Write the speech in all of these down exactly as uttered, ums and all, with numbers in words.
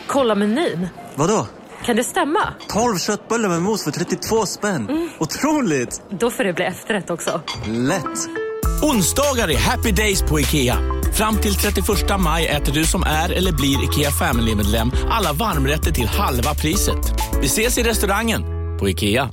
Kolla menyn. Vadå? Kan det stämma? tolv köttbullar med mos för trettiotvå spänn. Mm. Otroligt! Då får det bli efterrätt också. Lätt! Onsdagar är happy days på IKEA. Fram till trettioförsta maj äter du som är eller blir IKEA Family-medlem alla varmrätter till halva priset. Vi ses i restaurangen på IKEA.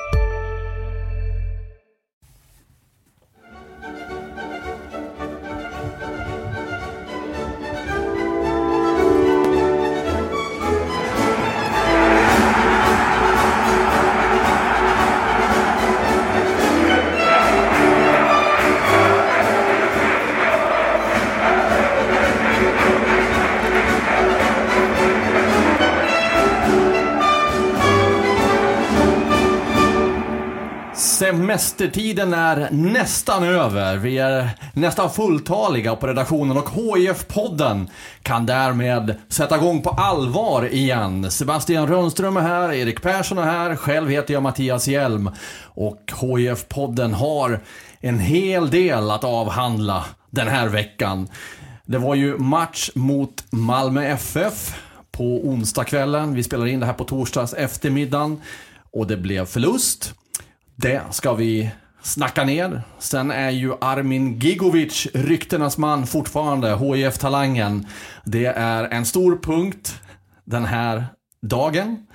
Semestertiden är nästan över. Vi är nästan fulltaliga på redaktionen och H I F-podden kan därmed sätta igång på allvar igen. Sebastian Rönnström är här, Erik Persson är här, själv heter jag Mattias Hjelm och H I F-podden har en hel del att avhandla den här veckan. Det var ju match mot Malmö F F på onsdagskvällen. Vi spelar in det här på torsdags eftermiddagen och det blev förlust. Det ska vi snacka ner. Sen är ju Armin Gigovic ryktenas man fortfarande, H I F-talangen. Det är en stor punkt den här dagen.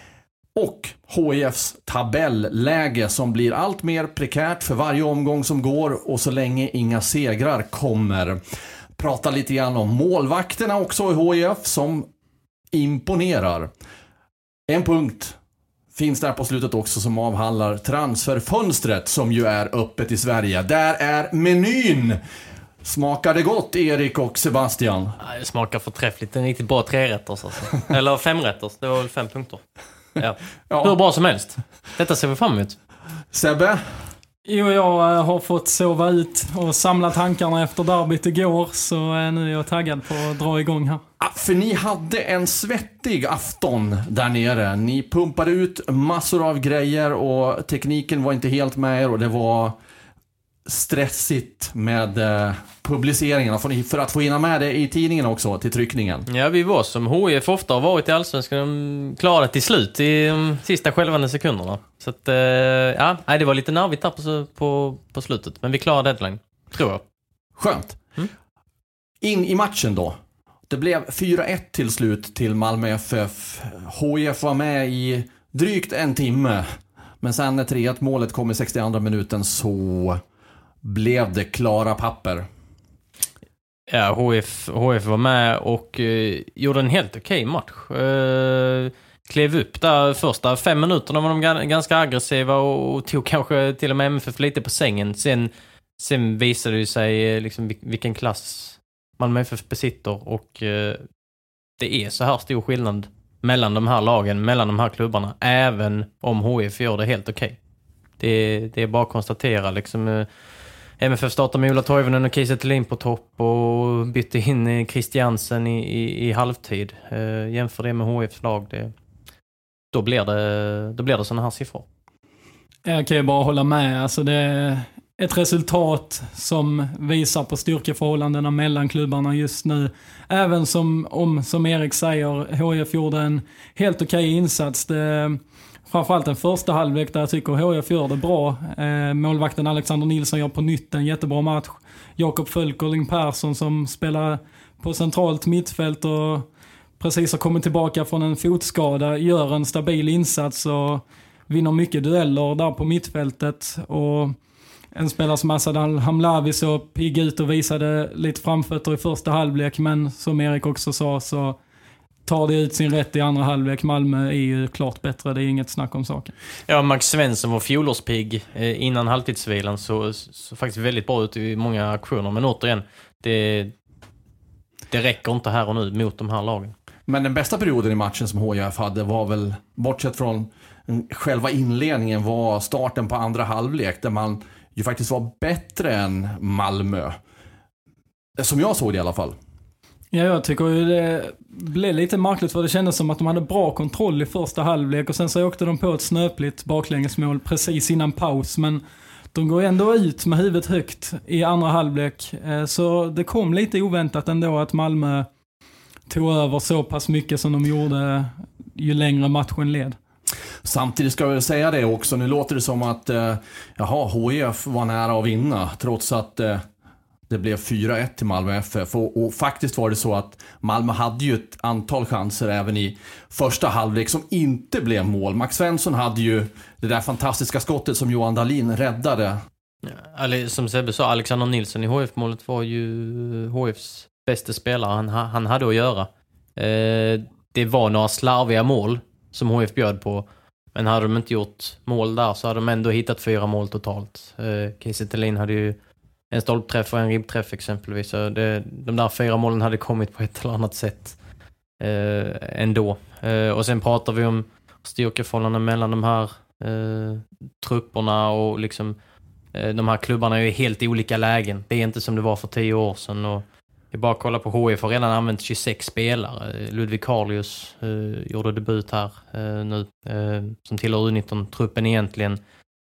Och H I Fs tabelläge som blir allt mer prekärt för varje omgång som går och så länge inga segrar kommer. Prata lite grann om målvakterna också i H I F som imponerar. En punkt finns där på slutet också som avhandlar transferfönstret som ju är öppet i Sverige. Där är menyn. Smakar det gott, Erik och Sebastian? Ja, det smakar förträffligt. En riktigt bra trerätters alltså. Eller femrätters, det var väl fem punkter. Ja. Ja. Hur bra som helst. Detta ser vi fram emot. Sebbe? Jo, jag har fått sova ut och samla tankarna efter derbyt igår, så nu är jag taggad på att dra igång här. Ja, för ni hade en svettig afton där nere. Ni pumpade ut massor av grejer och tekniken var inte helt med er och det var stressigt med eh, publiceringarna för, för att få hinna med det i tidningen också till tryckningen. Ja, vi var som H I F ofta har varit i Allsvenskan, de klarade till slut i de sista skälvande sekunderna. Så att, eh, ja, det var lite nervigt där på, på, på slutet, men vi klarade deadline, tror jag. Skönt. Mm. In i matchen då. Det blev fyra ett till slut till Malmö F F. H I F var med i drygt en timme. Men sen när tre ett målet kom i sextioandra minuten så blev det klara papper. Ja, H F, H F var med och eh, gjorde en helt okej match. Eh, klev upp där första fem minuterna var de ganska aggressiva och, och tog kanske till och med M F F lite på sängen. Sen, sen visade det sig liksom vilken klass Malmö F F besitter och eh, det är så här stor skillnad mellan de här lagen, mellan de här klubbarna, även om H F gör det helt okej. Det, det är bara att konstatera liksom, eh, M F F startar med Ola Toivonen och Kiese Thelin på topp och bytte in Christiansen i, i, i halvtid. Eh, jämför det med H Fs lag, det, då blir det, då blir det såna här siffror. Jag kan ju bara hålla med. Alltså det är ett resultat som visar på styrkeförhållandena mellan klubbarna just nu. Även som, om, som Erik säger, H F gjorde en helt okej insats. Det, framförallt den första halvlek där jag tycker H F gör det bra. Eh, målvakten Alexander Nilsson gör på nytt en jättebra match. Jakob Fölkerling Persson som spelar på centralt mittfält och precis har kommit tillbaka från en fotskada gör en stabil insats och vinner mycket dueller där på mittfältet. Och en spelare som Asad Hamlavi så pigg ut och visade lite framfötter i första halvlek, men som Erik också sa så tar det ut sin rätt i andra halvlek. Malmö är ju klart bättre, det är inget snack om saken. Ja, Max Svensson var fjolårspigg innan halvtidsvilan så, så faktiskt väldigt bra ut i många aktioner, men återigen det, det räcker inte här och nu mot de här lagen. Men den bästa perioden i matchen som H I F hade var väl, bortsett från själva inledningen, var starten på andra halvlek där man ju faktiskt var bättre än Malmö. Som jag såg det i alla fall. Ja, jag tycker ju det blev lite märkligt för det kändes som att de hade bra kontroll i första halvlek och sen så åkte de på ett snöpligt baklängesmål precis innan paus, men de går ändå ut med huvudet högt i andra halvlek. Så det kom lite oväntat ändå att Malmö tog över så pass mycket som de gjorde ju längre matchen led. Samtidigt ska jag säga det också, nu låter det som att eh, jaha, H I F var nära att vinna trots att eh, det blev fyra ett till Malmö F F och, och faktiskt var det så att Malmö hade ju ett antal chanser även i första halvlek som inte blev mål. Max Svensson hade ju det där fantastiska skottet som Johan Dahlin räddade. Ja, som Sebbe sa, Alexander Nilsson i H F-målet var ju H Fs bästa spelare. Han, han hade att göra. Eh, det var några slarviga mål som H F bjöd på. Men hade de inte gjort mål där så hade de ändå hittat fyra mål totalt. Eh, Kiese Thelin hade ju en stolpträff och en ribbträff exempelvis. Så det, de där fyra målen hade kommit på ett eller annat sätt eh, ändå. Eh, och sen pratar vi om styrkeförhållanden mellan de här eh, trupperna och liksom eh, de här klubbarna är ju helt i olika lägen. Det är inte som det var för tio år sedan. Och jag bara kolla på H F har redan använt tjugosex spelare. Ludvig Karlius eh, gjorde debut här eh, nu eh, som tillhör U nitton-truppen egentligen.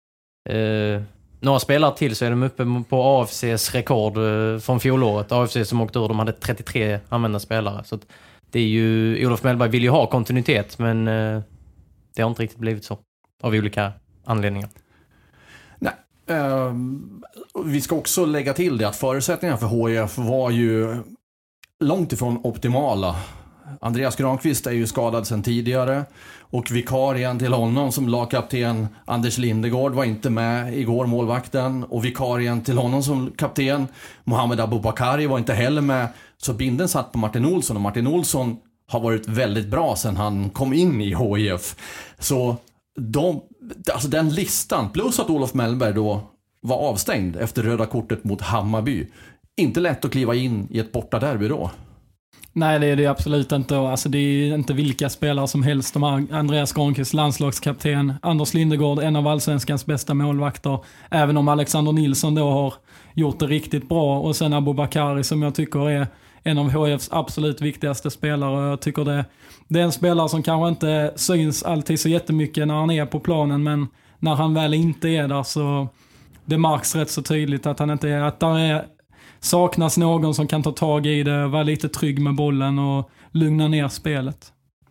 Eh, några spelare till så är de uppe på A F C:s rekord eh, från fjolåret. A F C som åkte ur, de hade trettiotre använda spelare. Så att det är ju, Olof Mellberg vill ju ha kontinuitet men eh, det har inte riktigt blivit så av olika anledningar. Nej. Uh, vi ska också lägga till det att förutsättningarna för H I F var ju långt ifrån optimala. Andreas Granqvist är ju skadad sedan tidigare och vikarien till honom som lagkapten Anders Lindegård var inte med igår, målvakten, och vikarien till honom som kapten Mohamed Abubakari var inte heller med, så binden satt på Martin Olsson och Martin Olsson har varit väldigt bra sedan han kom in i H I F. Så de, alltså den listan, plus att Olof Mellberg då var avstängd efter röda kortet mot Hammarby. Inte lätt att kliva in i ett bortaderby då. Nej, det är det absolut inte. Alltså, det är inte vilka spelare som helst. De har Andreas Granqvist, landslagskapten, Anders Lindegård, en av allsvenskans bästa målvakter. Även om Alexander Nilsson då har gjort det riktigt bra. Och sen Abubakari som jag tycker är en av H Fs absolut viktigaste spelare. Jag tycker det, det är en spelare som kanske inte syns alltid så jättemycket när han är på planen. Men när han väl inte är där så det märks rätt så tydligt att han inte är... Att där är saknas någon som kan ta tag i det, vara lite trygg med bollen och lugna ner spelet.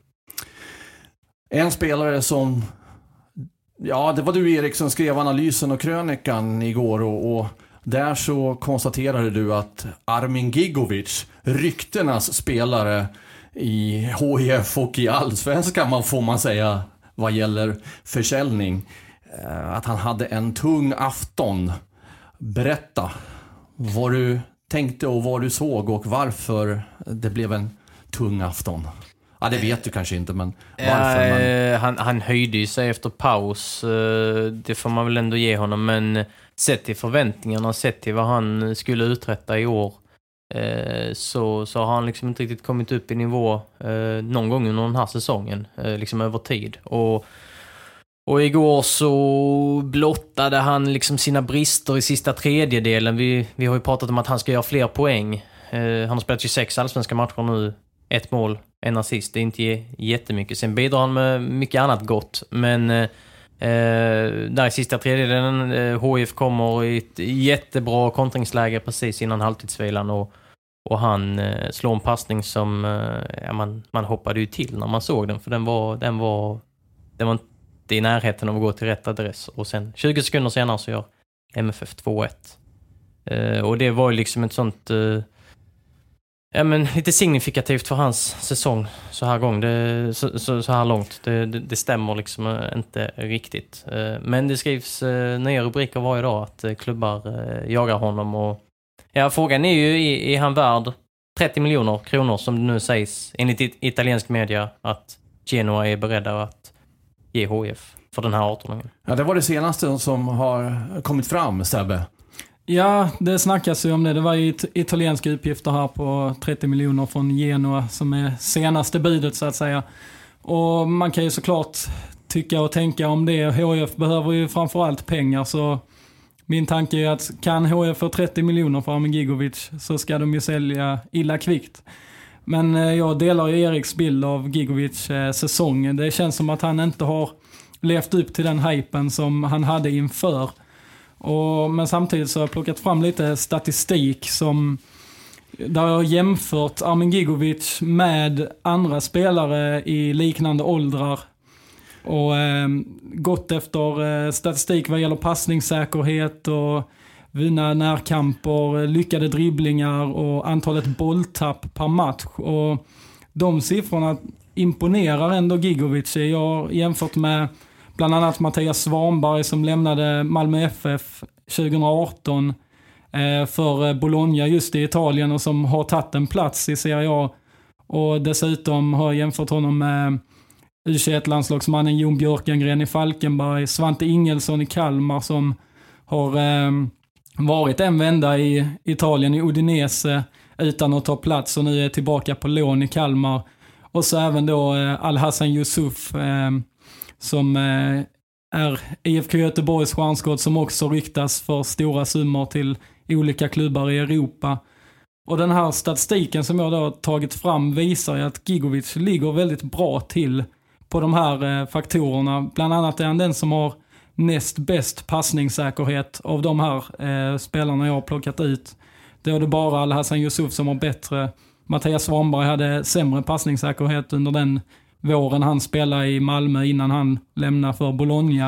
En spelare som, ja, det var du Erik som skrev analysen och krönikan igår och, och där så konstaterade du att Armin Gigovic, ryktenas spelare i H I F och i allsvenskan, man får man säga vad gäller försäljning, att han hade en tung afton. Berätta vad du tänkte och vad du såg och varför det blev en tung afton. Ja, det vet du kanske inte, men varför? Ja, men... han, han höjde ju sig efter paus. Det får man väl ändå ge honom. Men sett till förväntningarna, sett till vad han skulle uträtta i år, så, så har han liksom inte riktigt kommit upp i nivå någon gång under den här säsongen. Liksom över tid. Och Och igår så blottade han liksom sina brister i sista tredjedelen. Vi, vi har ju pratat om att han ska göra fler poäng. Eh, han har spelat tjugosex allsvenska matcher nu. Ett mål, en assist. Det är inte jättemycket. Sen bidrar han med mycket annat gott. Men eh, där i sista tredjedelen eh, H I F kommer i ett jättebra kontringsläge precis innan halvtidsvilan. Och, och han eh, slår en passning som eh, ja, man, man hoppade ju till när man såg den. För den var... Den var, den var inte i närheten av att gå till rätt adress. Och sen tjugo sekunder senare så gör M F F två ett. Uh, och det var ju liksom ett sånt... Uh, ja, men lite signifikativt för hans säsong så här, gång. Det, så, så, så här långt. Det, det, det stämmer liksom uh, inte riktigt. Uh, men det skrivs uh, nya rubriker varje dag att uh, klubbar uh, jagar honom. Och, ja, frågan är ju, är, är han värd trettio miljoner kronor som det nu sägs enligt it- italiensk media att Genoa är beredda att ge H F för den här arton-åringen. Ja, det var det senaste som har kommit fram, Sebbe. Ja, det snackas ju om det. Det var ju it- italienska uppgifter här på trettio miljoner från Genoa som är senaste budet så att säga. Och man kan ju såklart tycka och tänka om det. H F behöver ju framförallt pengar, så min tanke är att kan H F få trettio miljoner för Armin Gigovic så ska de ju sälja illa kvickt. Men jag delar ju Eriks bild av Gigovic eh, säsongen. Det känns som att han inte har levt upp till den hypen som han hade inför. Och, men samtidigt så har jag plockat fram lite statistik som där jag har jämfört Armin Gigovic med andra spelare i liknande åldrar. Och eh, gått efter eh, statistik vad gäller passningssäkerhet och vinna närkamper, lyckade dribblingar och antalet bolltapp per match. Och de siffrorna imponerar ändå Gigovic. Jag har jämfört med bland annat Mattias Svanberg som lämnade Malmö F F tjugo arton eh, för Bologna just i Italien och som har tagit en plats i Serie A. Och dessutom har jag jämfört honom med U tjugoett-landslagsmannen Jon Björkengren i Falkenberg, Svante Ingelsson i Kalmar som har eh, varit en vända i Italien i Udinese utan att ta plats och nu är tillbaka på lån i Kalmar. Och så även då eh, Al-Hassan Yusuf eh, som eh, är I F K Göteborgs stjärnskott som också ryktas för stora summor till olika klubbar i Europa. Och den här statistiken som jag då har tagit fram visar ju att Gigovic ligger väldigt bra till på de här eh, faktorerna. Bland annat är han den som har näst bäst passningssäkerhet av de här eh, spelarna jag har plockat ut. Det är det bara Al-Hassan Yusuf som har bättre. Mattias Svanberg hade sämre passningssäkerhet under den våren han spelade i Malmö innan han lämnade för Bologna.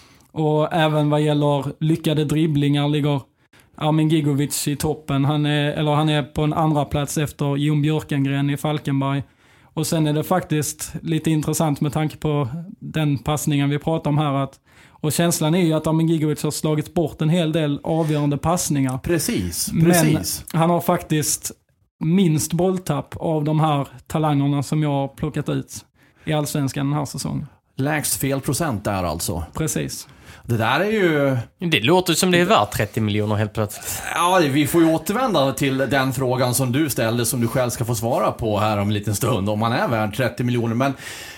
Och även vad gäller lyckade dribblingar ligger Armin Gigovic i toppen. Han är, eller han är på en andra plats efter Jon Björkengren i Falkenberg. Och sen är det faktiskt lite intressant med tanke på den passningen vi pratar om här. Att, och känslan är ju att Armin Gigovic har slagit bort en hel del avgörande passningar. Precis, precis. Men han har faktiskt minst bolltapp av de här talangerna som jag har plockat ut i Allsvenskan den här säsongen. Lägst felprocent där alltså. Precis. Det där är ju... Det låter som det är värt trettio miljoner helt plötsligt. Ja, vi får ju återvända till den frågan som du ställde som du själv ska få svara på här om en liten stund. Om man är värd trettio miljoner. Men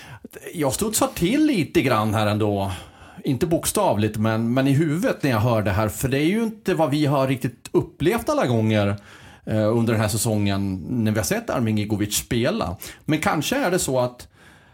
jag studsar till lite grann här ändå. Inte bokstavligt, men, men i huvudet när jag hör det här. För det är ju inte vad vi har riktigt upplevt alla gånger eh, under den här säsongen när vi har sett Armin Gigovic spela. Men kanske är det så att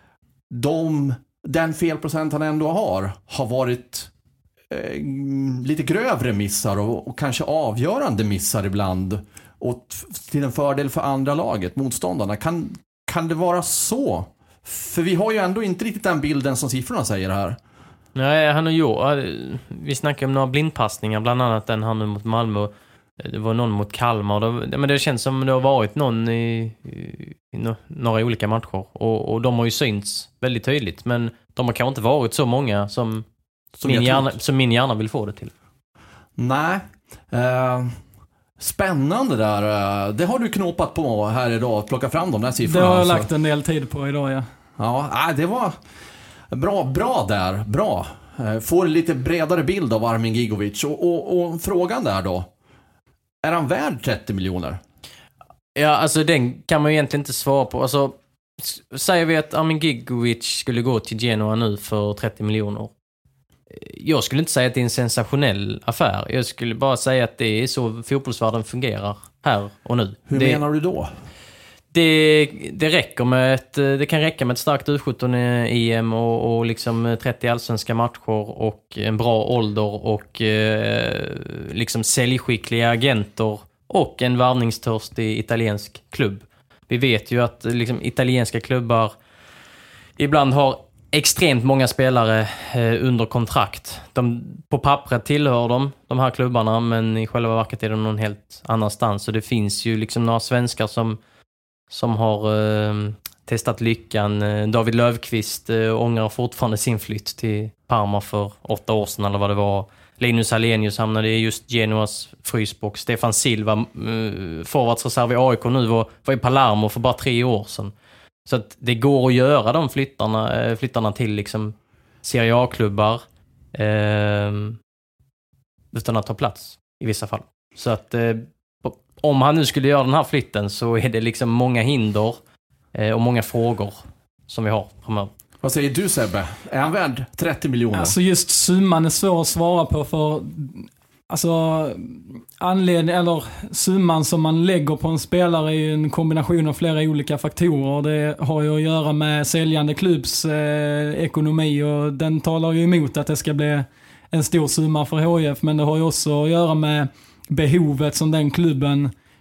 de, den felprocent han ändå har har varit eh, lite grövre missar och, och kanske avgörande missar ibland och till en fördel för andra laget, motståndarna. Kan, kan det vara så? För vi har ju ändå inte riktigt den bilden som siffrorna säger här. Nej, han har gjort. Vi snackar om några blindpassningar, bland annat den han nu mot Malmö. Det var någon mot Kalmar. Det, men det känns som det har varit någon i, i, i några olika matcher. Och, och de har ju synts väldigt tydligt. Men de har kanske inte varit så många som, som, min, hjärna, som min hjärna vill få det till. Nej. Uh, spännande där. Det har du knåpat på här idag. Plocka fram de där siffrorna. Det har jag alltså. lagt en del tid på idag, ja. Ja, det var... Bra, bra där, bra. Får lite bredare bild av Armin Gigovic. Och, och, och frågan där då. Är han värd trettio miljoner? Ja, alltså den kan man ju egentligen inte svara på. Alltså, säger vi att Armin Gigovic skulle gå till Genoa nu för trettio miljoner. Jag skulle inte säga att det är en sensationell affär. Jag skulle bara säga att det är så fotbollsvärlden fungerar här och nu. Hur det, menar du då? Det, det räcker med ett, det kan räcka med ett starkt U sjutton E M och, och liksom trettio allsvenska matcher och en bra ålder och eh, liksom säljskickliga agenter och en värvningstörstig italiensk klubb. Vi vet ju att liksom, italienska klubbar ibland har extremt många spelare eh, under kontrakt. De, på pappret tillhör de, de här klubbarna, men i själva verket är de någon helt annanstans. Så det finns ju liksom några svenskar som som har eh, testat lyckan. David Löfqvist eh, ångrar fortfarande sin flytt till Parma för åtta år sedan eller vad det var. Linus Alenius hamnade i just Genoas frysbox. Stefan Silva, eh, forwardsreserv i A I K nu, var, var i Palermo för bara tre år sedan. Så att det går att göra de flyttarna, eh, flyttarna till liksom Serie A-klubbar eh, utan att ta plats i vissa fall. Så att eh, om han nu skulle göra den här flytten så är det liksom många hinder eh, och många frågor som vi har framöver. Vad säger du, Sebbe? Är han värd trettio miljoner? Alltså just summan är svår att svara på för alltså anledning eller summan som man lägger på en spelare är ju en kombination av flera olika faktorer. Det har ju att göra med säljande klubbs eh, ekonomi och den talar ju emot att det ska bli en stor summa för H I F, men det har ju också att göra med behovet som den klubben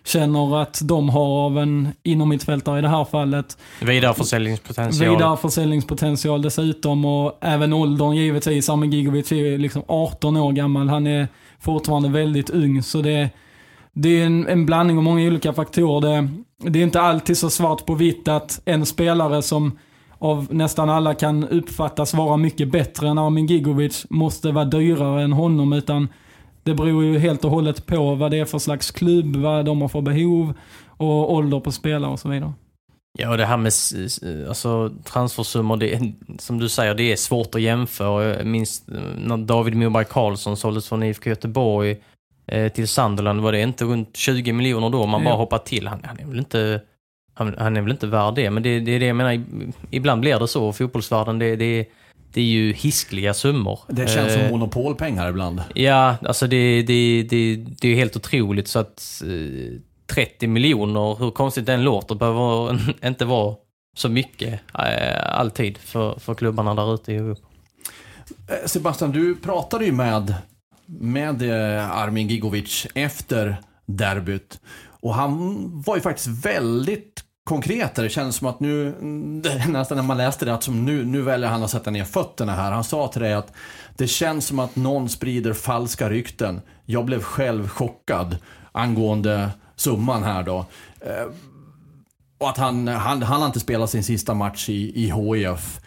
känner att de har av en inommittfältare i det här fallet. Vidareförsäljningspotential. Vidareförsäljningspotential dessutom, och även åldern givetvis. Armin Gigovic är liksom arton år gammal. Han är fortfarande väldigt ung, så det, det är en, en blandning av många olika faktorer. Det, det är inte alltid så svart på vitt att en spelare som av nästan alla kan uppfattas vara mycket bättre än Armin Gigovic måste vara dyrare än honom, utan det beror ju helt och hållet på vad det är för slags klubb, vad de har för behov och ålder på spelare och så vidare. Ja, och det här med alltså, transfersummor, det är, som du säger, det är svårt att jämföra. Jag minns när David Moberg Karlsson såldes från I F K Göteborg eh, till Sunderland, var det inte runt tjugo miljoner då, man bara ja. hoppar till. Han, han är väl inte han, han är väl inte värd det, men det, det är det jag menar, ibland blir det så, fotbollsvärlden, det, det, det är ju hiskliga summor. Det känns som monopolpengar ibland. Ja, alltså det, det, det, det är helt otroligt, så att eh, trettio miljoner, hur konstigt den låter, behöver inte vara så mycket eh, alltid för, för klubbarna där ute i Europa. Sebastian, du pratade ju med, med Armin Gigovic efter derbyt, och han var ju faktiskt väldigt konkret. Det känns som att nu, nästan när man läste det, att som nu, nu väljer han att sätta ner fötterna här. Han sa till dig att det känns som att någon sprider falska rykten. Jag blev själv chockad angående summan här då. Eh, och att han, han, han har inte spelat sin sista match i, i H I F.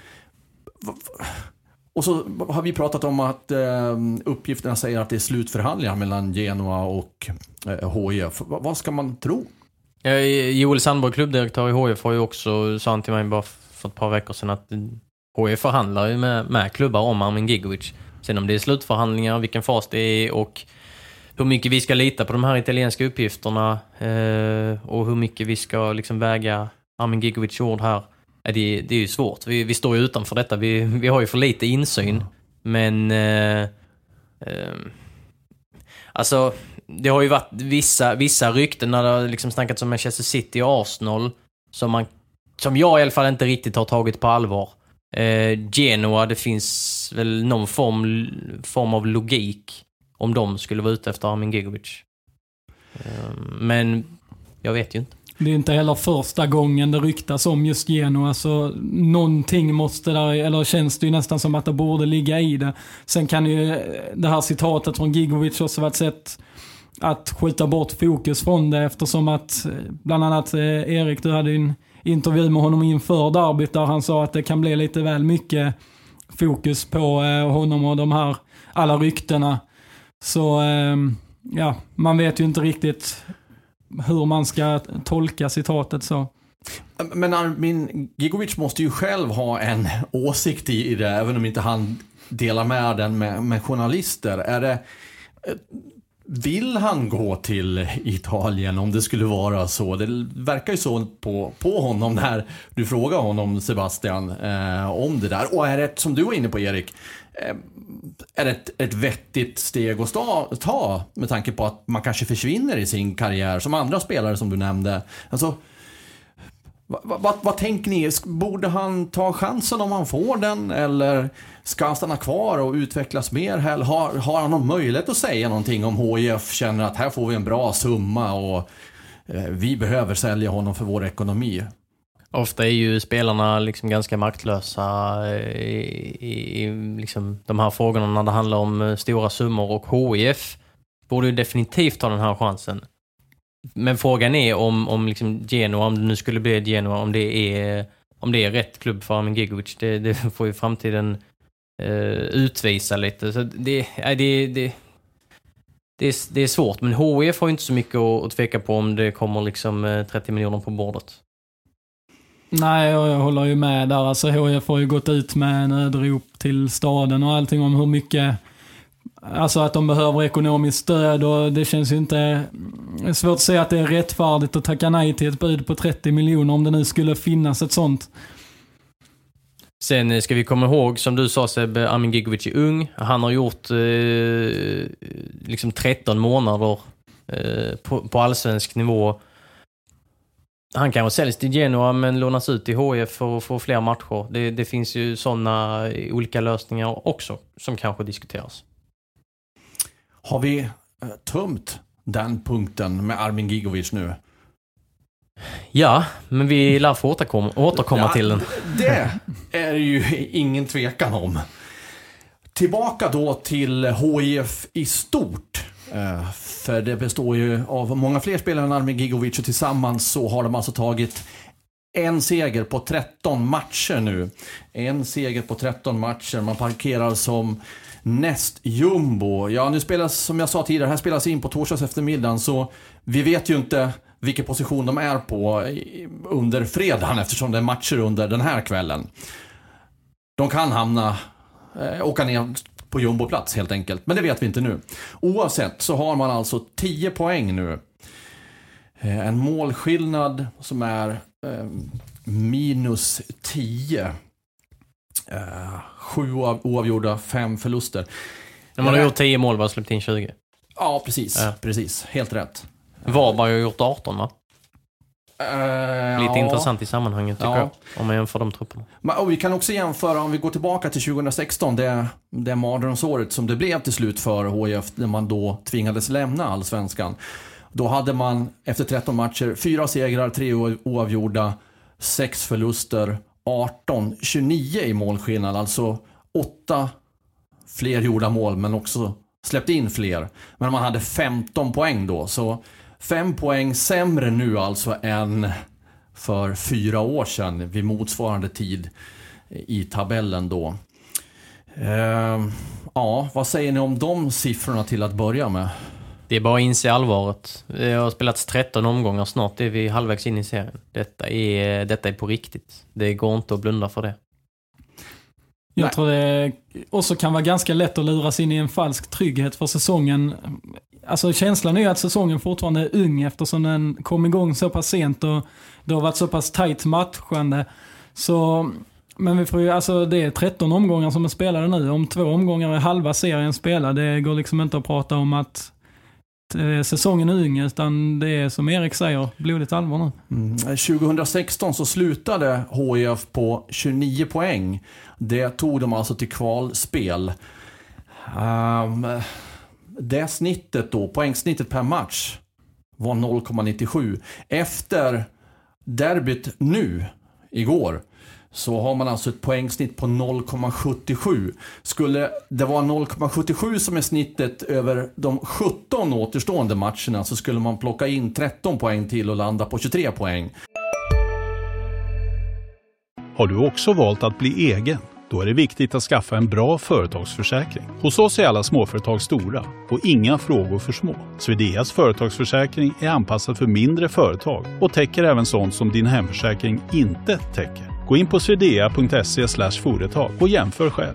Och så har vi pratat om att eh, uppgifterna säger att det är slutförhandlingar mellan Genoa och eh, H I F. V- vad ska man tro? Ja, Joel Sandborg, klubbdirektör i H I F, har ju också, sa han till mig bara för ett par veckor sedan, att H I F förhandlar ju med, med klubbar om Armin Gigovic. Sen om det är slutförhandlingar, vilken fas det är och hur mycket vi ska lita på de här italienska uppgifterna eh, och hur mycket vi ska liksom väga Armin Gigovic ord här, är det, det är ju svårt. Vi, vi står ju utanför detta, vi, vi har ju för lite insyn, men eh, eh, alltså det har ju varit vissa, vissa rykten när det har liksom snackats om Manchester City och Arsenal som, man, som jag i alla fall inte riktigt har tagit på allvar. Eh, Genoa, det finns väl någon form, form av logik om de skulle vara ute efter Armin Gigovic. Eh, men jag vet ju inte. Det är inte heller första gången det ryktas om just Genoa, så någonting måste där, eller känns det ju nästan som att det borde ligga i det. Sen kan ju det här citatet från Gigovic också vara ett sätt att skjuta bort fokus från det, eftersom att bland annat eh, Erik, du hade en intervju med honom inför derbyt där han sa att det kan bli lite väl mycket fokus på eh, honom och de här alla ryktena. Så eh, ja, man vet ju inte riktigt hur man ska tolka citatet så. Men Armin Gigovic måste ju själv ha en åsikt i det, även om inte han delar med den med, med journalister. Är det, vill han gå till Italien om det skulle vara så? Det verkar ju så på, på honom när du frågar honom, Sebastian, eh, om det där. Och är det, som du var inne på, Erik, eh, är det ett, ett vettigt steg att sta, ta med tanke på att man kanske försvinner i sin karriär som andra spelare som du nämnde? Alltså, vad, vad, vad tänker ni? Borde han ta chansen om han får den, eller ska han stanna kvar och utvecklas mer? Eller har, har han någon möjlighet att säga någonting om H I F känner att här får vi en bra summa och eh, vi behöver sälja honom för vår ekonomi? Ofta är ju spelarna liksom ganska maktlösa i, i, i liksom de här frågorna när det handlar om stora summor, och H I F borde ju definitivt ta den här chansen. Men frågan är om, om liksom Genoa, om det nu skulle bli Genoa, om det är, om det är rätt klubb för Armin Gigovic. Det, det får ju framtiden eh, utvisa lite. Så det, det, det, det, det, är, det är svårt, men H I F har ju inte så mycket att, att tveka på om det kommer liksom trettio miljoner på bordet. Nej, jag håller ju med där. Alltså H I F har ju gått ut med en nödrop till staden och allting om hur mycket, alltså att de behöver ekonomiskt stöd, och det känns ju inte svårt att säga att det är rättfärdigt att tacka nej till ett bud på trettio miljoner om det nu skulle finnas ett sånt. Sen ska vi komma ihåg, som du sa Seb, Armin Gigovic är ung. Han har gjort eh, liksom tretton månader eh, på, på allsvensk nivå. Han kan vara säljs till Genoa men lånas ut till H I F för att få fler matcher. Det, det finns ju sådana olika lösningar också som kanske diskuteras. Har vi tömt den punkten med Armin Gigovic nu? Ja, men vi lär få återkomma, återkomma Ja, till den. Det är ju ingen tvekan om. Tillbaka då till H I F i stort. Uh, för det består ju av många fler spelare än Armin Gigovic, och tillsammans så har de alltså tagit en seger på tretton matcher nu. En seger på tretton matcher. Man parkerar som näst jumbo. Ja, nu spelas, som jag sa tidigare, här spelas in på torsdags eftermiddagen, så vi vet ju inte vilken position de är på under fredagen, eftersom det är matcher under den här kvällen. De kan hamna, eh, åka ner på jumboplats helt enkelt, men det vet vi inte nu. Oavsett så har man alltså tio poäng nu. Eh, en målskillnad som är eh, minus tio. Eh, sju oavgjorda, fem förluster. När man har gjort tio mål, bara släppt in tjugo. Ja, precis. Ja. Precis. Helt rätt. Varberg har gjort arton, va? Uh, Lite ja. intressant i sammanhanget, tycker Ja. jag. Om man jämför de trupperna. Men, och vi kan också jämföra, om vi går tillbaka till tjugohundrasexton, det, det mardrömsåret som det blev till slut för H I F, när man då tvingades lämna allsvenskan. Då hade man efter tretton matcher fyra segrar, tre oavgjorda, sex förluster, arton tjugonio i målskillnad. Alltså åtta fler gjorda mål, men också släppt in fler. Men man hade femton poäng då, så fem poäng sämre nu alltså än för fyra år sedan vid motsvarande tid i tabellen då. Uh, ja, vad säger ni om de siffrorna till att börja med? Det är bara att inse allvaret. Det har spelats tretton omgångar snart. Det är vi halvvägs in i serien. Detta är, detta är på riktigt. Det går inte att blunda för det. Jag Nej. tror det också kan vara ganska lätt att luras in i en falsk trygghet för säsongen. Alltså känslan är ju att säsongen fortfarande är ung, eftersom den kom igång så pass sent och det har varit så pass tajt matchande. Så, men vi får ju, alltså det är tretton omgångar som är spelade nu. Om två omgångar är halva serien spelad. Det går liksom inte att prata om att eh, säsongen är ung, utan det är, som Erik säger, blodigt allvar nu. Mm. tjugohundrasexton så slutade H I F på tjugonio poäng. Det tog de alltså till kvalspel. Um, det snittet då, poängsnittet per match var noll komma nittiosju. Efter derbyt nu, igår, så har man alltså ett poängsnitt på noll komma sjuttiosju. Skulle det vara noll komma sjuttiosju som är snittet över de sjutton återstående matcherna, så skulle man plocka in tretton poäng till och landa på tjugotre poäng. Har du också valt att bli egen? Då är det viktigt att skaffa en bra företagsförsäkring. Hos oss är alla småföretag stora och inga frågor för små. Swedeas företagsförsäkring är anpassad för mindre företag och täcker även sånt som din hemförsäkring inte täcker. Gå in på swedea punkt se slash företag och jämför själv.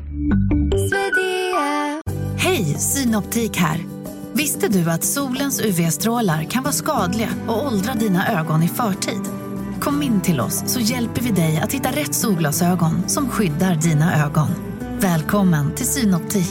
Hej, Synoptik här. Visste du att solens U V-strålar kan vara skadliga och åldra dina ögon i förtid? Kom in till oss så hjälper vi dig att hitta rätt solglasögon som skyddar dina ögon. Välkommen till Synoptik.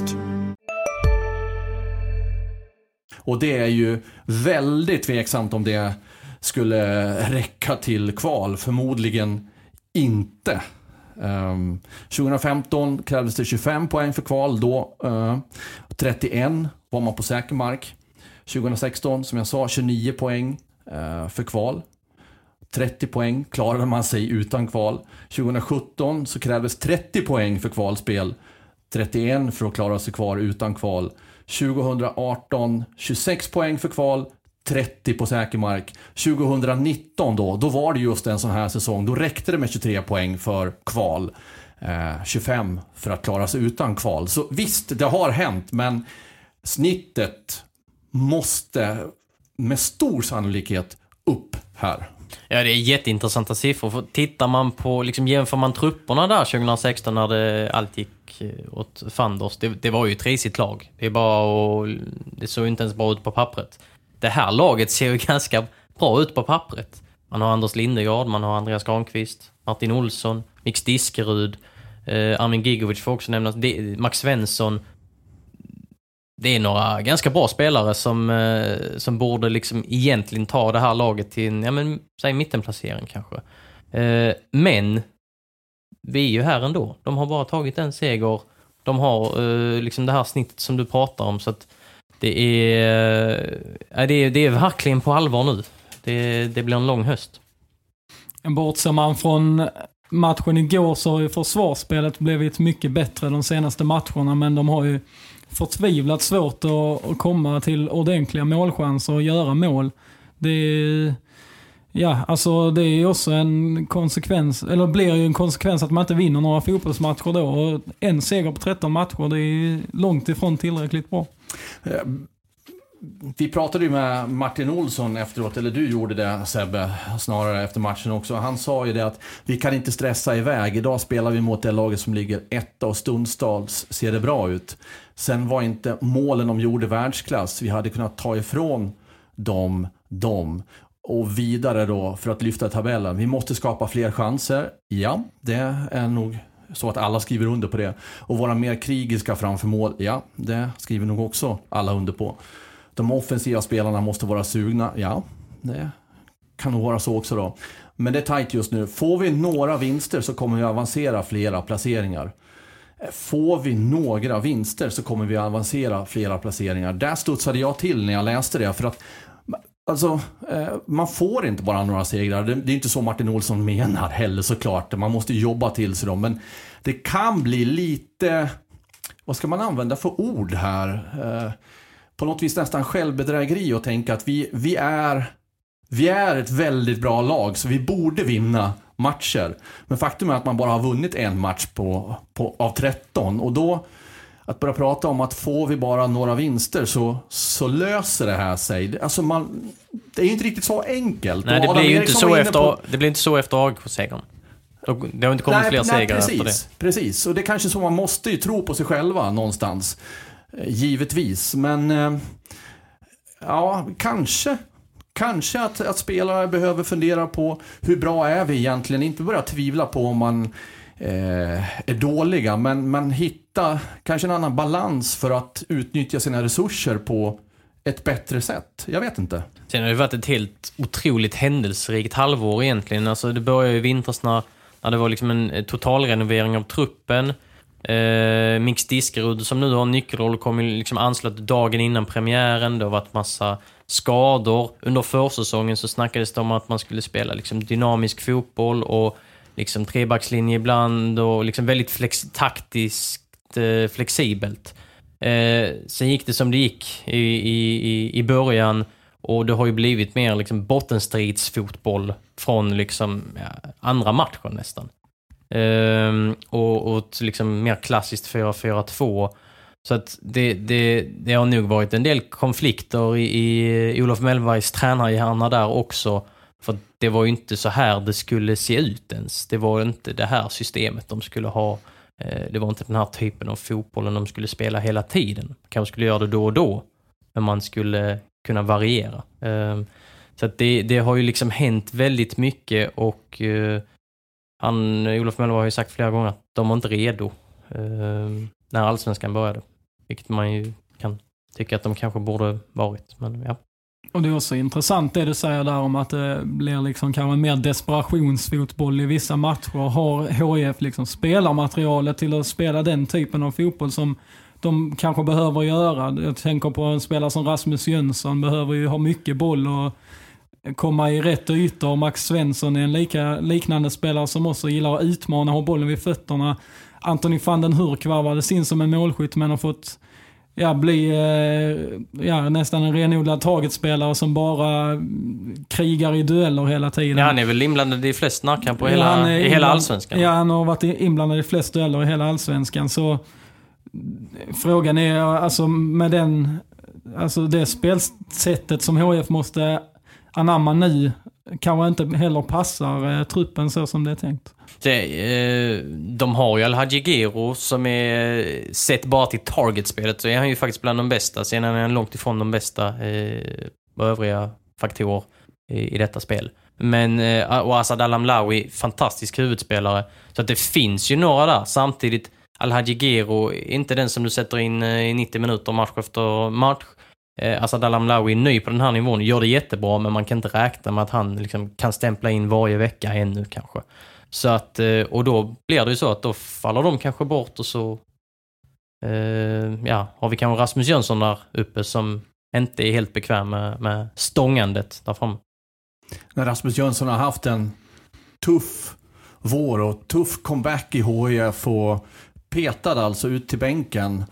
Och det är ju väldigt tveksamt om det skulle räcka till kval. Förmodligen inte. Um, tjugohundrafemton krävdes det tjugofem poäng för kval. Då uh, trettioett var man på säker mark. tjugohundrasexton, som jag sa, tjugonio poäng uh, för kval. trettio poäng klarade man sig utan kval. tjugohundrasjutton så krävdes trettio poäng för kvalspel. trettioett för att klara sig kvar utan kval. tjugohundraarton tjugosex poäng för kval. trettio på säker mark. tjugohundranitton då, då var det just en sån här säsong. Då räckte det med tjugotre poäng för kval. Eh, tjugofem för att klara sig utan kval. Så visst, det har hänt, men snittet måste med stor sannolikhet upp här. Ja, det är jätteintressanta siffror. För tittar man på, liksom jämför man trupperna där tjugohundrasexton när det allt gick åt fanders. Det, det var ju ett risigt lag. Det är bara och, det såg inte ens bra ut på pappret. Det här laget ser ju ganska bra ut på pappret. Man har Anders Lindegård, man har Andreas Granqvist, Martin Olsson, Mix Diskerud, eh, Armin Gigovic får också nämnas, det, Max Svensson. Det är några ganska bra spelare som, eh, som borde liksom egentligen ta det här laget till en, ja men, säg mittenplacering kanske. Eh, men vi är ju här ändå. De har bara tagit en seger. De har eh, liksom det här snittet som du pratar om, så att det Det är, äh, det är, det är verkligen på allvar nu. Det, det blir en lång höst. Bortser man från matchen igår så har ju försvarsspelet blivit mycket bättre de senaste matcherna, men de har ju förtvivlat svårt att, att komma till ordentliga målchanser och göra mål. Det är, ja, alltså det är också en konsekvens, eller blir ju en konsekvens att man inte vinner några fotbollsmatcher då, och en seger på tretton matcher, det är långt ifrån tillräckligt bra. Vi pratade ju med Martin Olsson efteråt, eller du gjorde det Sebbe, snarare efter matchen också. Han sa ju det att vi kan inte stressa iväg. Idag spelar vi mot det laget som ligger etta och stundstals ser det bra ut. Sen var inte målen de gjorde världsklass. Vi hade kunnat ta ifrån dem, dem och vidare då för att lyfta tabellen. Vi måste skapa fler chanser. Ja, det är nog så att alla skriver under på det. Och vara mer krigiska framför mål. Ja, det skriver nog också alla under på. De offensiva spelarna måste vara sugna. Ja, det kan nog vara så också då. Men det är tajt just nu. Får vi några vinster så kommer vi avancera flera placeringar. Får vi några vinster så kommer vi avancera flera placeringar. Där studsade jag till när jag läste det. För att alltså, man får inte bara några segrar. Det är inte så Martin Olsson menar heller såklart. Man måste jobba till sig dem. Men det kan bli lite... Vad ska man använda för ord här? På något vis nästan självbedrägeri och tänka att vi, vi, är, vi är ett väldigt bra lag så vi borde vinna matcher. Men faktum är att man bara har vunnit en match på, på, av tretton, och då att börja prata om att får vi bara några vinster så, så löser det här sig. Alltså man, det är ju inte riktigt så enkelt. Nej, det blir ju inte så efter, på... det blir inte så efter A I K-segern. Det har inte kommit nej, fler nej, segrar precis, efter det. Precis, och det är kanske så man måste ju tro på sig själva någonstans. Givetvis, men eh, ja, kanske kanske att, att spelare behöver fundera på hur bra är vi egentligen, inte börja tvivla på om man eh, är dåliga, men, men hitta kanske en annan balans för att utnyttja sina resurser på ett bättre sätt. Jag vet inte. Sen har det varit ett helt otroligt händelserikt halvår egentligen. Alltså det började ju vintras när, när det var liksom en totalrenovering av truppen. Eh, Mix Diskerud som nu har en nyckelroll kom ju liksom anslut dagen innan premiären. Det har varit massa skador. Under försäsongen så snackades det om att man skulle spela liksom dynamisk fotboll och liksom trebackslinje ibland och liksom väldigt flex- taktiskt eh, flexibelt. Eh, sen gick det som det gick i, i, i början, och det har ju blivit mer liksom bottenstridsfotboll från liksom ja, andra matcher nästan. Um, och, och liksom mer klassiskt fyra fyra två. Så att det, det, det har nog varit en del konflikter i, i Olof Mellbergs tränarhjärna där också. För det var ju inte så här det skulle se ut ens. Det var inte det här systemet de skulle ha. Det var inte den här typen av fotbollen de skulle spela hela tiden. Kanske skulle göra det då och då, men man skulle kunna variera. Um, så att det, det har ju liksom hänt väldigt mycket, och uh, Han, Olof Mellberg har ju sagt flera gånger att de var inte redo eh, när allsvenskan började. Vilket man ju kan tycka att de kanske borde varit. Men, ja. Och det är också intressant det du säger där om att det blir liksom kanske mer desperationsfotboll i vissa matcher. Har H I F liksom spelarmaterialet till att spela den typen av fotboll som de kanske behöver göra? Jag tänker på en spelare som Rasmus Jönsson behöver ju ha mycket boll och komma i rätt ytor, och Max Svensson är en lika, liknande spelare som också gillar att utmana och ha bollen vid fötterna. Anthony van den Hurk varvades in som en målskytt, men har fått ja, bli eh, ja, nästan en renodlad targetspelare som bara krigar i dueller hela tiden. Ja, han är väl inblandad i flest närkamper ja, hela, i hela allsvenskan. Ja, han har varit inblandad i flest dueller i hela allsvenskan. Så frågan är alltså med den, alltså det spelsättet som H F måste anamma nu kanske inte heller passar eh, truppen så som det är tänkt. Det, eh, de har ju Al-Hadji Gero som är sett bara till targetspelet, så är han ju faktiskt bland de bästa. Sen är han långt ifrån de bästa eh, övriga faktorer i, i detta spel. Men eh, och Asad Al-Amlawi, fantastisk huvudspelare. Så att det finns ju några där. Samtidigt, Al-Hadji Gero är inte den som du sätter in eh, i nittio minuter match efter match. Eh, Asad Al-Amlawi är ny på den här nivån, gör det jättebra, men man kan inte räkna med att han liksom kan stämpla in varje vecka ännu kanske. Så att, och då blir det ju så att då faller de kanske bort, och så Uh, ja, har vi kanske Rasmus Jönsson där uppe som inte är helt bekväm med, med stångandet där framme. När Rasmus Jönsson har haft en tuff vår och tuff comeback i H I F och petad alltså ut till bänken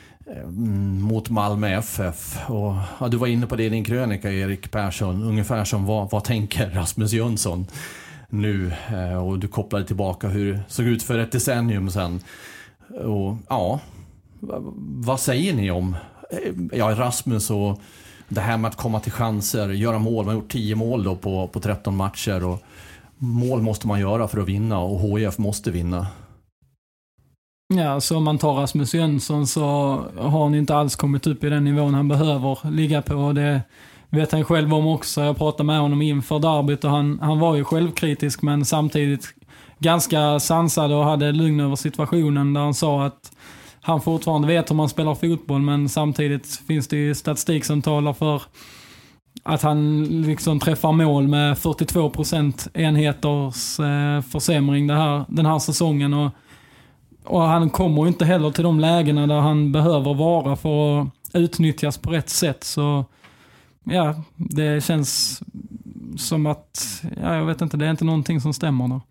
mot Malmö F F. Och, ja, du var inne på det i din krönika, Erik Persson, ungefär som vad, vad tänker Rasmus Jönsson nu, och du kopplade tillbaka hur det såg ut för ett decennium sedan. Och ja, vad säger ni om ja, Rasmus och det här med att komma till chanser, göra mål? Man har gjort tio mål då på, på tretton matcher, och mål måste man göra för att vinna, och H I F måste vinna. Ja, så om man tar Rasmus Jönsson så har han inte alls kommit upp i den nivån han behöver ligga på. Det vet han själv om också. Jag pratade med honom inför derbyt och han, han var ju självkritisk, men samtidigt ganska sansad och hade lugn över situationen, där han sa att han fortfarande vet hur man spelar fotboll, men samtidigt finns det ju statistik som talar för att han liksom träffar mål med fyrtiotvå procent enheters eh, försämring det här, den här säsongen, och, och han kommer inte heller till de lägena där han behöver vara för att utnyttjas på rätt sätt. Så ja, det känns som att, ja, jag vet inte, det är inte någonting som stämmer där.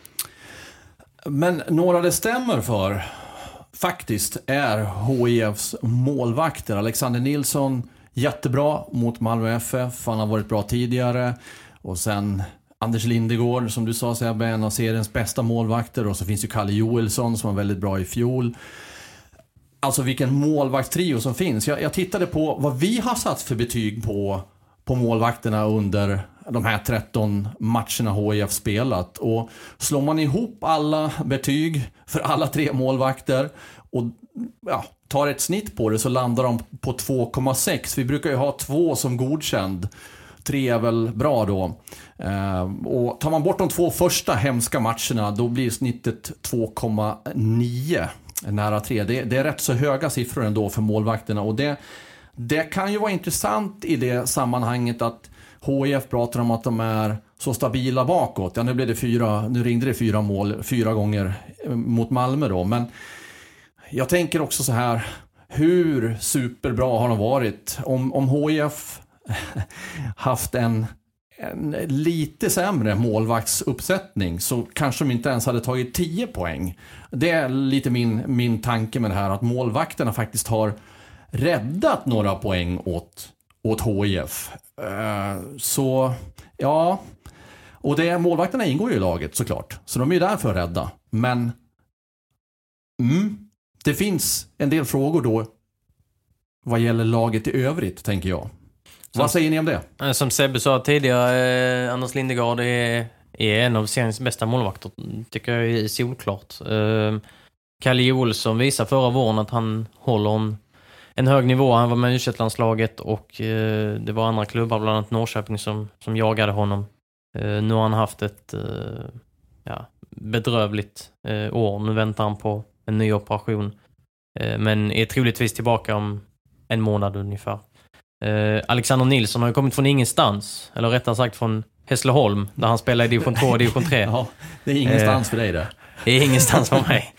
Men några det stämmer för faktiskt är H I F:s målvakter. Alexander Nilsson, jättebra mot Malmö F F. Han har varit bra tidigare. Och sen Anders Lindegård, som du sa, är en av seriens bästa målvakter. Och så finns ju Kalle Joelsson som var väldigt bra i fjol. Alltså vilken målvaktstrio som finns. Jag, jag tittade på vad vi har satt för betyg på, på målvakterna under de här tretton matcherna H I F spelat. Och slår man ihop alla betyg för alla tre målvakter och ja, tar ett snitt på det, så landar de på två komma sex. Vi brukar ju ha två som godkänd. Tre är väl bra då. Eh, och tar man bort de två första hemska matcherna, då blir snittet två komma nio. Nära tre. Det, det är rätt så höga siffror ändå för målvakterna. Och det, det kan ju vara intressant i det sammanhanget att H I F pratar om att de är så stabila bakåt. Ja, nu blev det fyra, nu ringde det fyra mål fyra gånger mot Malmö då. Men jag tänker också så här, hur superbra har de varit? Om, om H I F haft en, en lite sämre målvaktsuppsättning, så kanske de inte ens hade tagit tio poäng. Det är lite min, min tanke med det här, att målvakterna faktiskt har räddat några poäng åt, åt H I F. Uh, så ja, och det, målvakterna ingår ju i laget såklart, så de är ju där för att rädda. Men mm, det finns en del frågor då vad gäller laget i övrigt, tänker jag. Som, vad säger ni om det? Som Sebbe sa tidigare, eh, Anders Lindegård är, är en av seriens bästa målvakter, tycker jag är solklart. Eh, Kalle Olsson visar förra våren att han håller en, en hög nivå. Han var med i U tjugoett-landslaget och eh, det var andra klubbar, bland annat Norrköping, som, som jagade honom. Eh, nu har han haft ett eh, ja, bedrövligt eh, år. Nu väntar han på en ny operation. Eh, men är troligtvis tillbaka om en månad ungefär. Eh, Alexander Nilsson har ju kommit från ingenstans, eller rättare sagt från Hässleholm, där han spelar i division två och division tre. Ja, det är ingenstans eh, för dig det. Det är ingenstans för mig.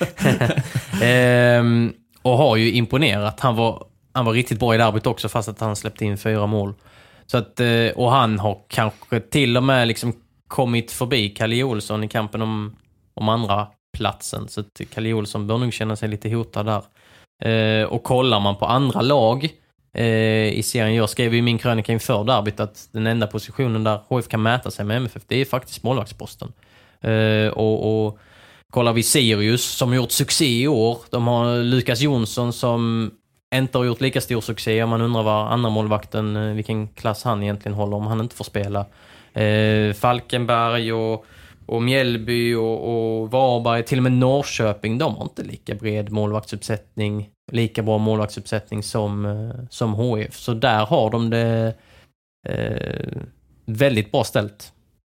eh, och har ju imponerat. Han var, han var riktigt bra i derbyt också, fast att han släppte in fyra mål. Så att, eh, och han har kanske till och med liksom kommit förbi Kalle Olsson i kampen om, om andra platsen. Så att Kalle Olsson bör nog känna sig lite hotad där. Eh, och kollar man på andra lag i serien, jag skrev i min krönika inför derbyt att den enda positionen där H I F kan mäta sig med M F F, det är faktiskt målvaktsposten. Uh, och, och kollar vi Sirius, som har gjort succé i år, de har Lukas Jonsson som inte har gjort lika stor succé, om man undrar vad andra målvakten, vilken klass han egentligen håller om han inte får spela. Uh, Falkenberg och, och Mjällby och, och Varberg, till och med Norrköping, de har inte lika bred målvaktsuppsättning, lika bra målvaktsuppsättning som, som H I F. Så där har de det eh, väldigt bra ställt.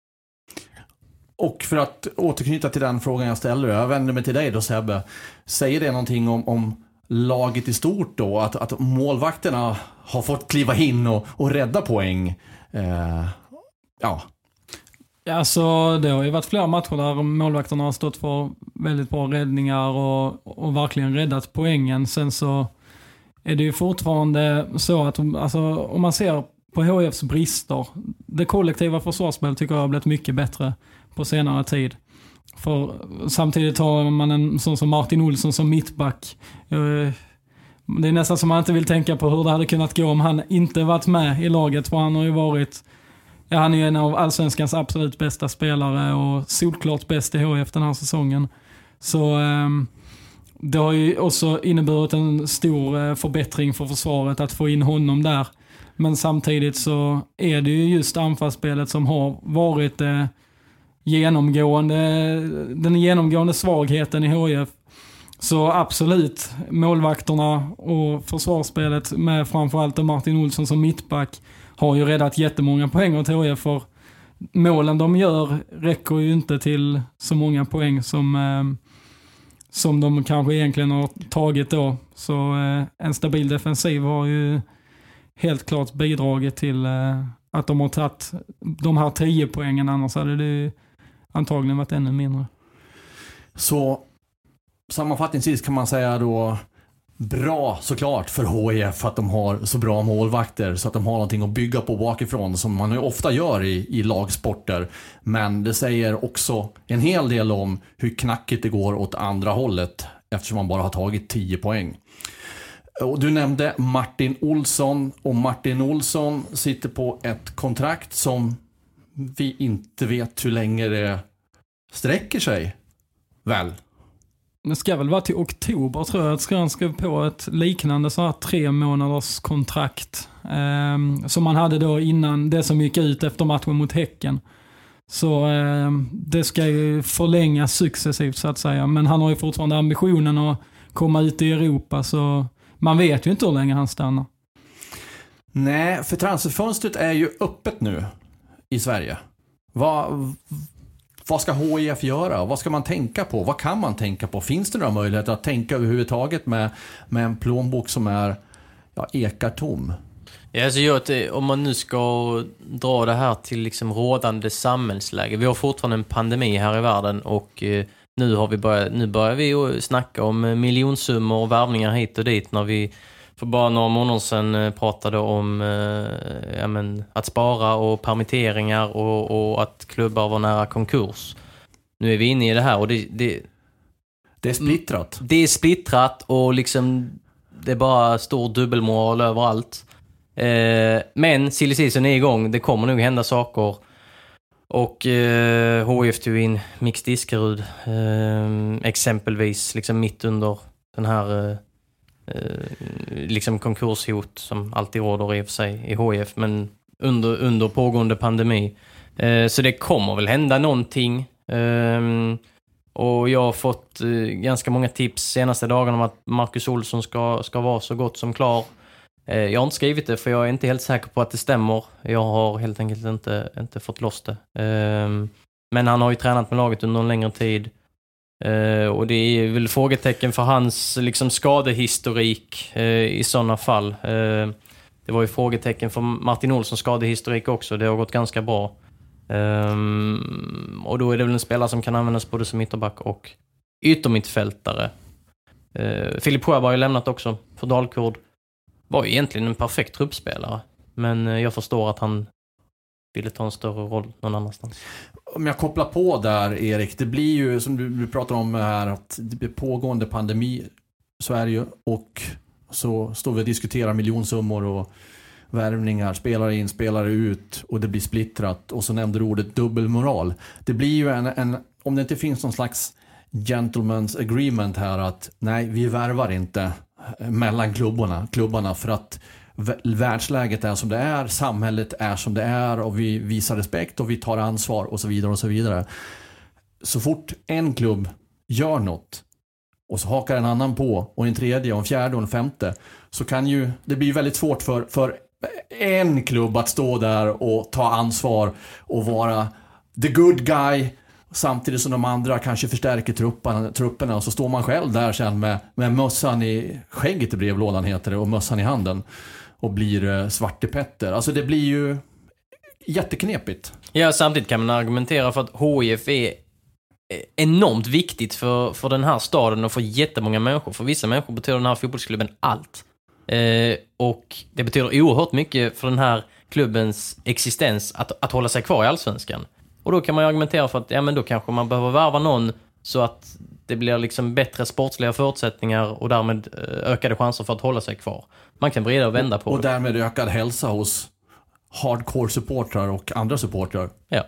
Och för att återknyta till den frågan jag ställer, jag vänder mig till dig då, Sebbe. Säger det någonting om, om laget i stort då? Att, att målvakterna har fått kliva in och, och rädda poäng? Eh, ja. Alltså, det har ju varit flera matcher där målvakterna har stått för väldigt bra räddningar och, och verkligen räddat poängen. Sen så är det ju fortfarande så att alltså, om man ser på H I Fs brister, det kollektiva försvarsspelet tycker jag har blivit mycket bättre på senare tid. För samtidigt har man en sån som Martin Olsson som mittback. Det är nästan som man inte vill tänka på hur det hade kunnat gå om han inte varit med i laget, för han har ju varit Ja, han är ju en av allsvenskans absolut bästa spelare och solklart bäst i H I F den här säsongen. Så eh, det har ju också inneburit en stor eh, förbättring för försvaret att få in honom där. Men samtidigt så är det ju just anfallsspelet som har varit eh, genomgående, den genomgående svagheten i H I F. Så absolut, målvakterna och försvarsspelet med framförallt Martin Olsson som mittback har ju räddat jättemånga poäng åt H I F, för målen de gör räcker ju inte till så många poäng som, eh, som de kanske egentligen har tagit då. Så eh, en stabil defensiv har ju helt klart bidragit till eh, att de har tagit de här tio poängen, annars hade det antagligen varit ännu mindre. Så sammanfattningsvis kan man säga då bra såklart för H I F att de har så bra målvakter så att de har någonting att bygga på bakifrån som man ju ofta gör i, i lagsporter. Men det säger också en hel del om hur knackigt det går åt andra hållet eftersom man bara har tagit tio poäng. Och du nämnde Martin Olsson, och Martin Olsson sitter på ett kontrakt som vi inte vet hur länge det sträcker sig. Väl? Det ska väl vara till oktober tror jag att ska han skriva på ett liknande så här tre månaders kontrakt eh, som man hade då innan det som gick ut efter matchen mot Häcken. Så eh, det ska ju förlängas successivt så att säga, men han har ju fortfarande ambitionen att komma ut i Europa, så man vet ju inte hur länge han stannar. Nej, för transferfönstret är ju öppet nu i Sverige. Vad Vad ska H I F göra? Vad ska man tänka på? Vad kan man tänka på? Finns det några möjligheter att tänka överhuvudtaget med, med en plånbok som är ja, ekar tom? Ja, alltså jag, om man nu ska dra det här till liksom rådande samhällsläge. Vi har fortfarande en pandemi här i världen och eh, nu, har vi börjat, nu börjar vi ju snacka om miljonsummor och värvningar hit och dit när vi för bara några månader sedan pratade om eh, ja, men, att spara och permitteringar och, och att klubbar var nära konkurs. Nu är vi inne i det här och det, det, det är splittrat. Det är splittrat och liksom det är bara stor dubbelmoral överallt. Eh, men silly season är igång. Det kommer nog hända saker. Och eh, H I F tog in Mix Diskerud eh, exempelvis liksom mitt under den här eh, liksom konkurshot som alltid råder i och för sig i H I F, men under, under pågående pandemi. Eh, så det kommer väl hända någonting. Eh, och jag har fått eh, ganska många tips senaste dagarna om att Marcus Olsson ska, ska vara så gott som klar. Eh, jag har inte skrivit det för jag är inte helt säker på att det stämmer. Jag har helt enkelt inte, inte fått loss det. Eh, men han har ju tränat med laget under en längre tid. Uh, och det är väl frågetecken för hans liksom, skadehistorik uh, i sådana fall. Uh, det var ju frågetecken för Martin Olssons skadehistorik också. Det har gått ganska bra. Um, och då är det väl en spelare som kan användas både som ytterback och yttermittfältare. Uh, Filip Sjöberg har ju lämnat också för Dalkurd. Var ju egentligen en perfekt truppspelare. Men uh, jag förstår att han ville ta en större roll någon annanstans. Om jag kopplar på där, Erik, det blir ju som du, du pratar om här att det blir pågående pandemi i Sverige och så står vi och diskuterar miljonsummor och värvningar, spelare in, spelare ut och det blir splittrat och så nämnde du ordet dubbelmoral. Det blir ju en, en om det inte finns någon slags gentleman's agreement här att nej, vi värvar inte mellan klubbarna, klubbarna för att världsläget är som det är, samhället är som det är och vi visar respekt och vi tar ansvar och så vidare och så vidare. Så fort en klubb gör något och så hakar en annan på och en tredje och en fjärde och en femte så kan ju det bli väldigt svårt för, för en klubb att stå där och ta ansvar och vara the good guy samtidigt som de andra kanske förstärker trupperna, trupperna och så står man själv där sen med, med mössan i skägget i brevlådan heter det och mössan i handen och blir Svarte Petter. Alltså det blir ju jätteknepigt. Ja, samtidigt kan man argumentera för att H I F är enormt viktigt för, för den här staden och för jättemånga människor. För vissa människor betyder den här fotbollsklubben allt. Eh, och det betyder oerhört mycket för den här klubbens existens att, att hålla sig kvar i Allsvenskan. Och då kan man ju argumentera för att ja, men då kanske man behöver värva någon så att det blir liksom bättre sportsliga förutsättningar och därmed ökade chanser för att hålla sig kvar. Man kan vrida och vända på och, och det. därmed ökad hälsa hos hardcore-supportrar och andra supportrar. Ja.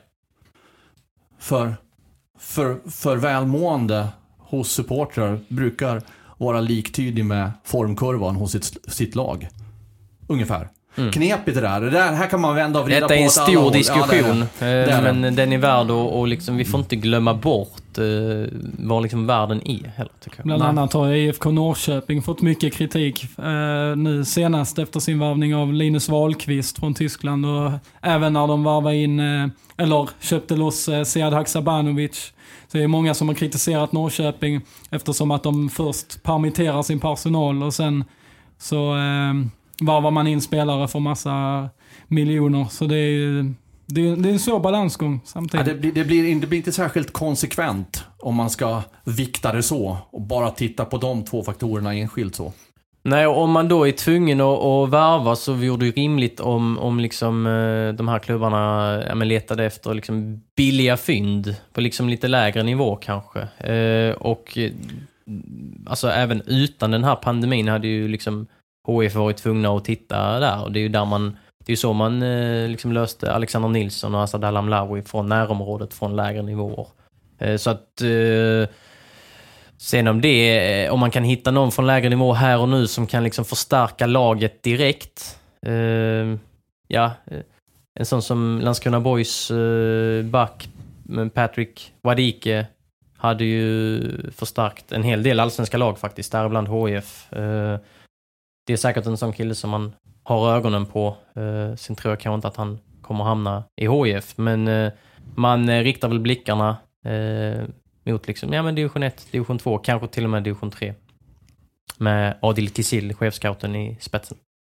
För, för, för välmående hos supportrar brukar vara liktydig med formkurvan hos sitt, sitt lag. Ungefär. Mm. Knepigt det där. Det där. Här kan man vända och vrida Detta på. Detta är en stor diskussion. Ja, det är det. Men det är den är värd och, och liksom, vi får inte glömma bort uh, vad liksom världen är heller, tycker jag. Bland Nej. annat har I F K Norrköping fått mycket kritik uh, nu senast efter sin varvning av Linus Wahlqvist från Tyskland och även när de varvade in uh, eller köpte loss uh, Sead Haksabanovic. Så det är många som har kritiserat Norrköping eftersom att de först permitterar sin personal och sen så uh, varvar man in spelare för massa miljoner. Så det är ju det är, det är en svår balansgång samtidigt. Ja, det, blir, det, blir, det blir inte särskilt konsekvent om man ska vikta det så och bara titta på de två faktorerna enskilt så. Nej, och om man då är tvungen att, att värva så vore det rimligt om, om liksom, de här klubbarna ja, men letade efter liksom billiga fynd på liksom lite lägre nivå kanske. Eh, och alltså även utan den här pandemin hade ju liksom H I F varit tvungna att titta där och det är ju där man det är ju så man eh, liksom löste Alexander Nilsson och Asad Al-Amlawi från närområdet från lägre nivåer. Eh, så att eh, sen om det om man kan hitta någon från lägre nivå här och nu som kan liksom förstärka laget direkt. Eh, ja, en sån som Landskrona Boys eh, back Patrick Wadike hade ju förstärkt en hel del allsvenska lag faktiskt, däribland H I F. Eh, Det är säkert en sån kille som man har ögonen på. Eh, sen tror jag kanske inte att han kommer hamna i H I F. Men eh, man eh, riktar väl blickarna eh, mot liksom, ja, men division ett, division två, kanske till och med division tre. Med Adil Kisil, chefscouten i spetsen.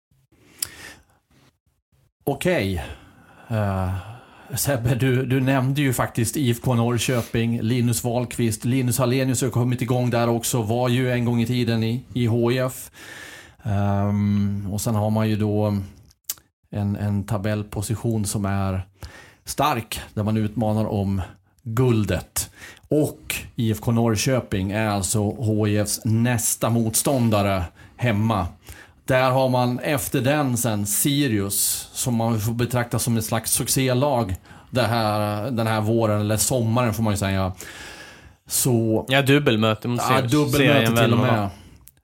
Okej. Okay. Uh, Sebbe, du, du nämnde ju faktiskt I F K Norrköping, Linus Wahlqvist. Linus Hallenius har kommit igång där också. Var ju en gång i tiden i, i H I F. Um, och sen har man ju då en, en tabellposition som är stark där man utmanar om guldet. Och I F K Norrköping är alltså H I Fs nästa motståndare hemma. Där har man efter den sen Sirius som man får betrakta som ett slags succélag det här, den här våren eller sommaren får man ju säga. Så, ja, dubbelmöte mot Sirius. Ja, dubbelmöte till och med. Uh,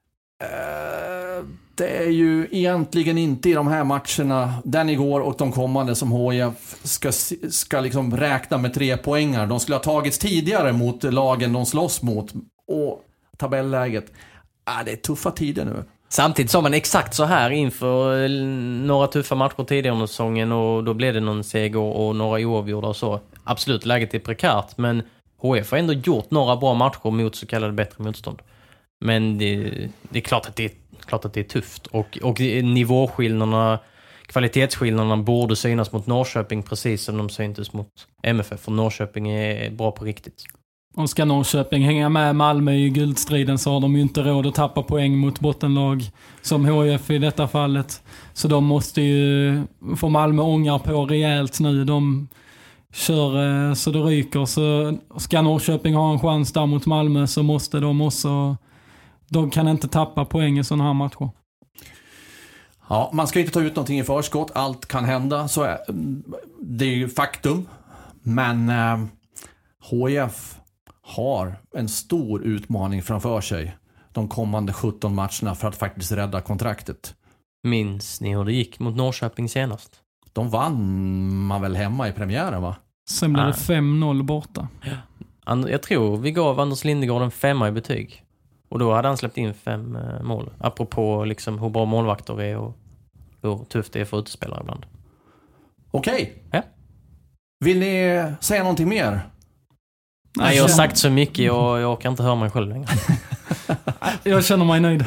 det är ju egentligen inte i de här matcherna den igår och de kommande som H I F ska, ska liksom räkna med tre poängar. De skulle ha tagits tidigare mot lagen de slåss mot. Och tabelläget, ah, det är tuffa tider nu. Samtidigt sa man exakt så här inför några tuffa matcher tidigare under säsongen och då blev det någon seger och några oavgjorda och så. Absolut, läget är prekärt, men H F har ändå gjort några bra matcher mot så kallade bättre motstånd. Men det, det är klart att det är, klart att det är tufft. Och, och nivåskillnaderna, kvalitetsskillnaderna borde synas mot Norrköping precis som de syntes mot M F F. För Norrköping är bra på riktigt. Och ska Norrköping hänga med Malmö i guldstriden så har de ju inte råd att tappa poäng mot bottenlag som H I F i detta fallet. Så de måste ju få Malmö ångar på rejält nu. De kör så det ryker. Så ska Norrköping ha en chans där mot Malmö så måste de också... De kan inte tappa poäng i sådana här matcher. Ja, man ska inte ta ut någonting i förskott. Allt kan hända. Så är, det är ju faktum. Men eh, H I F har en stor utmaning framför sig de kommande sjutton matcherna för att faktiskt rädda kontraktet. Minns ni hur det gick mot Norrköping senast? De vann man väl hemma i premiären, va? Sen blev det fem noll borta. Ja. Jag tror vi gav Anders Lindegård en femma i betyg. Och då hade han släppt in fem eh, mål. Apropå liksom hur bra målvakter är och hur tufft det är för utspelare ibland. Okej. Okay. Ja. Vill ni säga någonting mer? Nej, jag har sagt så mycket och jag kan inte höra mig själv längre. Jag känner mig nöjd.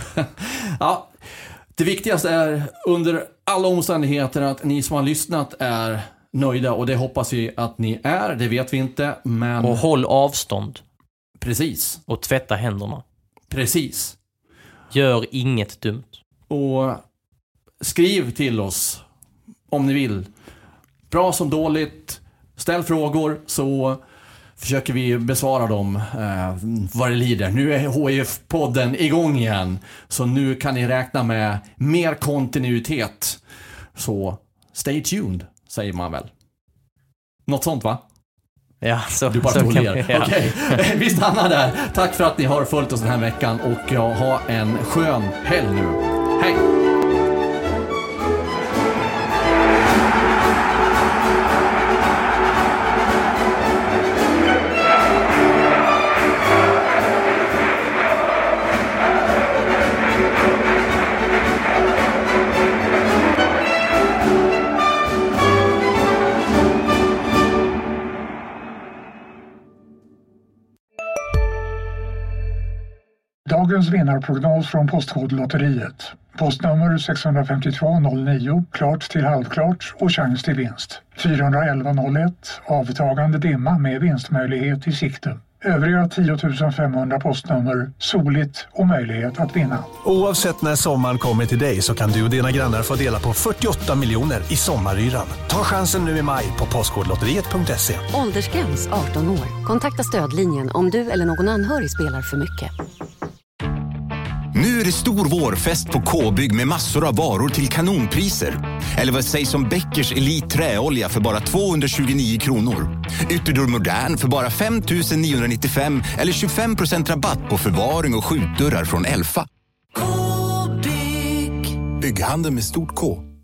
Ja, det viktigaste är under alla omständigheter att ni som har lyssnat är nöjda och det hoppas vi att ni är, det vet vi inte, men... Och håll avstånd. Precis. Och tvätta händerna. Precis. Gör inget dumt. Och skriv till oss om ni vill. Bra som dåligt. Ställ frågor så försöker vi besvara dem eh, vad det lider. Nu är H I F-podden igång igen. Så nu kan ni räkna med mer kontinuitet. Så stay tuned, säger man väl. Något sånt, va? Ja, så, du bara så kan vi, ja. Okej, vi stannar där. Tack för att ni har följt oss den här veckan och ja, ha en skön helg nu. Hej! Dagens vinnarprognos från Postkodlotteriet. Postnummer sex fem två noll nio, klart till halvklart och chans till vinst. fyra ett ett noll ett, avtagande dimma med vinstmöjlighet i sikte. Övriga tio tusen femhundra postnummer, soligt och möjlighet att vinna. Oavsett när sommaren kommer till dig så kan du och dina grannar få dela på fyrtioåtta miljoner i sommaryran. Ta chansen nu i maj på postkodlotteriet punkt se. Åldersgräns arton år. Kontakta stödlinjen om du eller någon anhörig spelar för mycket. Nu är det stor vårfest på K-bygg med massor av varor till kanonpriser. Eller vad sägs om Bäckers Elite träolja för bara tvåhundratjugonio kronor. Ytterdörr Modern för bara fem tusen niohundranittiofem eller tjugofem procent rabatt på förvaring och skjutdörrar från Elfa. K-bygg. Bygghandel med stort K.